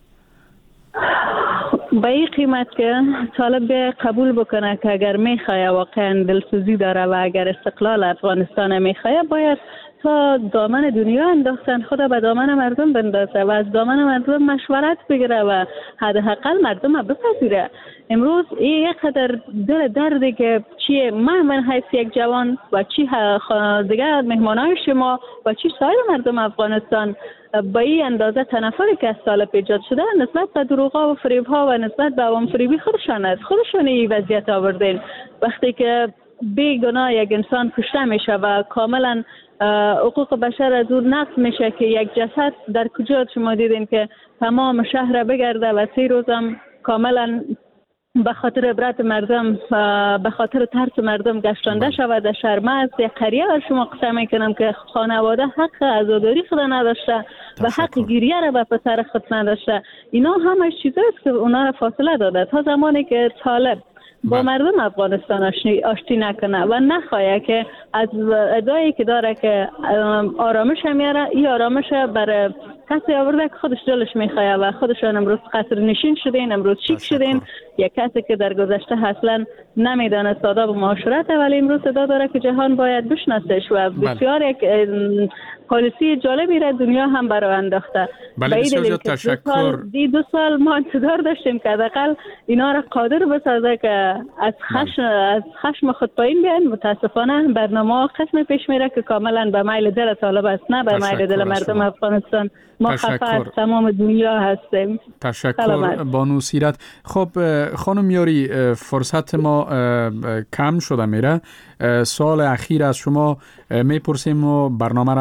با این قیمت که طالب قبول بکنه که اگر میخواه واقعا دلسوزی داره و اگر استقلال افغانستان میخواه باید تا دامن دنیا انداختن خدا به دامن مردم بندازه و از دامن مردم مشورت بگیره و حداقل مردم بپذیره. امروز این یک قدر دل دردی که چی من من حیث یک جوان و چی دیگه مهمانای شما و چی سایر مردم افغانستان با این اندازه تنفری که از طالب ایجاد شده نسبت به دروغا و فریبها و نسبت به عوام فریبی خودشان است. خودشان این وضعیت آوردین. وقتی که بیگناه یک انسان کشته میشه و کاملا حقوق بشر از اون نقض میشه که یک جسد در کجا شما دیدین که تمام شهر بگرده و سی روزم کاملا به خاطر عبرت مردم به خاطر ترس مردم گشتانده شود در شرمز یک قریه بر شما قسم میکنم که خانواده حق عزاداری خود نداشته و حق گیریه را به پسر خود نداشته. اینا همش چیزاست که اونا را فاصله داده تا زمانی که طالب با مردم افغانستان آشتی نکنه و نخواهی که از ادعایی که داره که آرامش میاره این آرامش برای کسی آورده که خودش دلش میخواه و خودشان امروز قصر نشین شدین، امروز شیک شدین. یک کسی که در گذشته اصلا نمیدانست آداب و معاشرت ولی امروز صدا داره که جهان باید بشناسش و بسیار یک پالیسی جالبی را دنیا هم برای انداخته. بله بسیار تشکر. دی دو سال ما انتظار داشتیم که حداقل اینا را قادر بسازه که از خشم از خشم خود پایین بیان. متاسفانه برنامه قسم پیش میره که کاملا به میل دل طالب است نه به میل دل مردم افغانستان. ما خفه از تمام دنیا هستیم. تشکر بانو سیرت. خب خانم یاری فرصت ما کم شده میره. سوال اخیر از شما میپرسیم و برنامه را هم به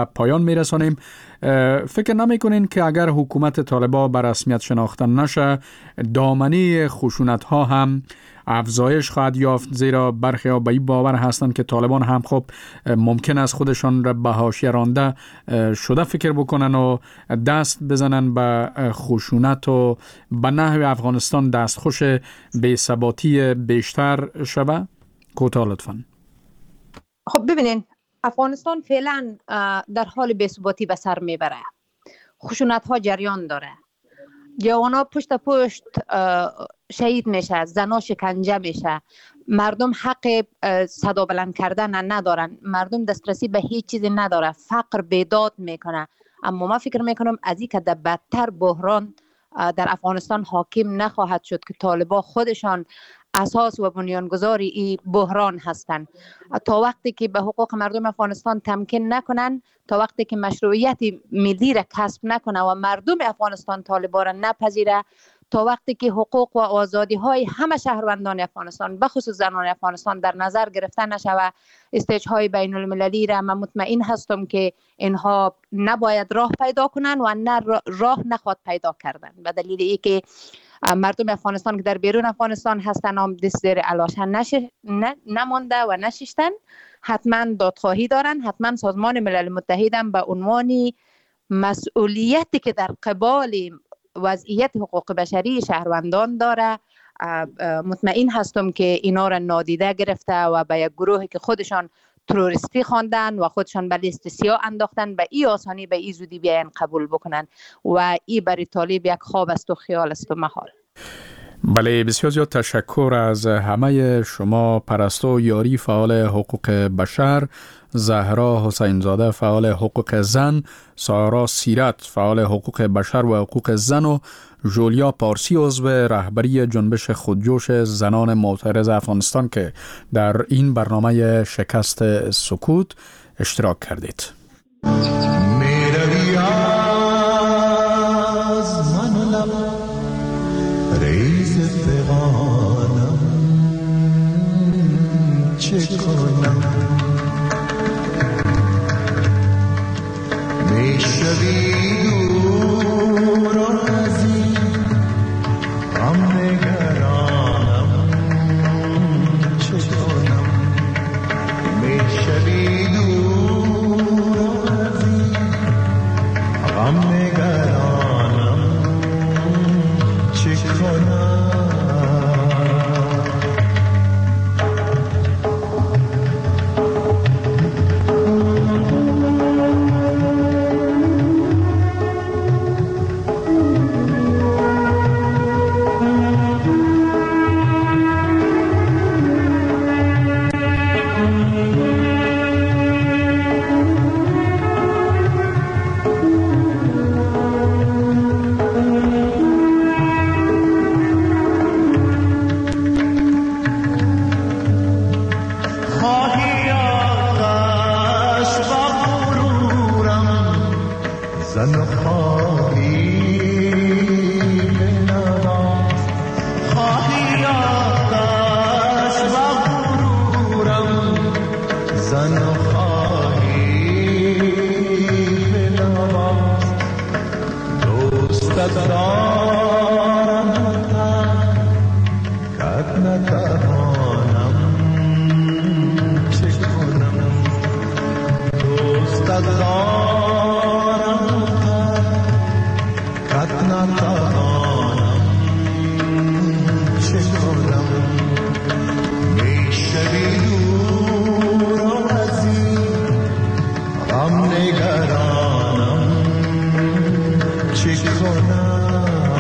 پایان میرسانیم. فکر نمی کنین که اگر حکومت طالبان به رسمیت شناخته نشه دامنه خشونت ها هم افزایش خواهد یافت، زیرا برخی ها به این باور هستند که طالبان هم خب ممکن است خودشان را به حاشیه رانده شده فکر بکنن و دست بزنن به خشونت و به نحو افغانستان دستخوش بی‌ثباتی بیشتر شود؟ کوتاه لطفاً. خب ببینین، افغانستان فعلا در حال بی‌ثباتی به سر میبره، خشونت ها جریان داره، جوانا پشت پشت شهید میشه، زنا شکنجه میشه، مردم حق صدا بلند کردن ندارن، مردم دسترسی به هیچ چیزی نداره، فقر بیداد میکنه. اما ما فکر میکنم از این که در بدتر بحران در افغانستان حاکم نخواهد شد که طالبان خودشان اساس و بنیانگذاری این بحران هستند. تا وقتی که به حقوق مردم افغانستان تمکین نکنن، تا وقتی که مشروعیت ملی را کسب نکنه و مردم افغانستان طالبان را نپذیره، تا وقتی که حقوق و آزادی های همه شهروندان افغانستان بخصوص زنان افغانستان در نظر گرفته نشه و استیج های بین المللی را من مطمئن هستم که اینها نباید راه پیدا کنن و نه راه نخواد پیدا کردن، به دلیل اینکه مردم افغانستان که در بیرون افغانستان هستن هم دست زیر علاشه نش... ن... نمانده و نشستن، حتما دادخواهی دارن، حتما سازمان ملل متحد هم به عنوان مسئولیتی که در قبال وضعیت حقوق بشری شهروندان داره، مطمئن هستم که اینا را نادیده گرفته و به یک گروهی که خودشان تروریستی خواندن و خودشان به لیست سیاه انداختن به این آسانی به این زودی بیاین قبول بکنن و این برای طالب یک خواب است و خیال است و محال. بله، بسیار زیاد تشکر از همه شما. پرستو یاری فعال حقوق بشر، زهرا حسین زاده فعال حقوق زن، سارا سیرت فعال حقوق بشر و حقوق زن و جولیا پارسی عضو رهبری جنبش خودجوش زنان معترض افغانستان که در این برنامه شکست سکوت اشتراک کردید. Chico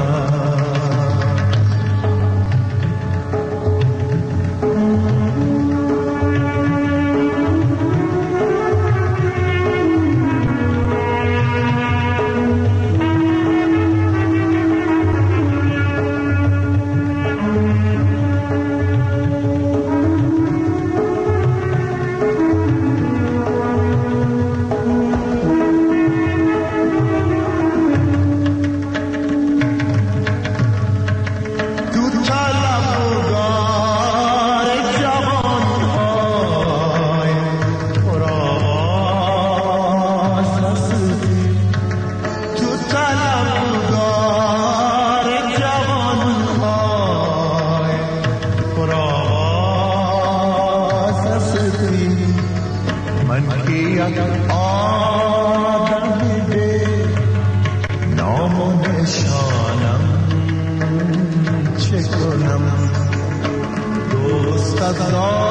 من که یک آدم ده نام و نشانم چه کنم دوست از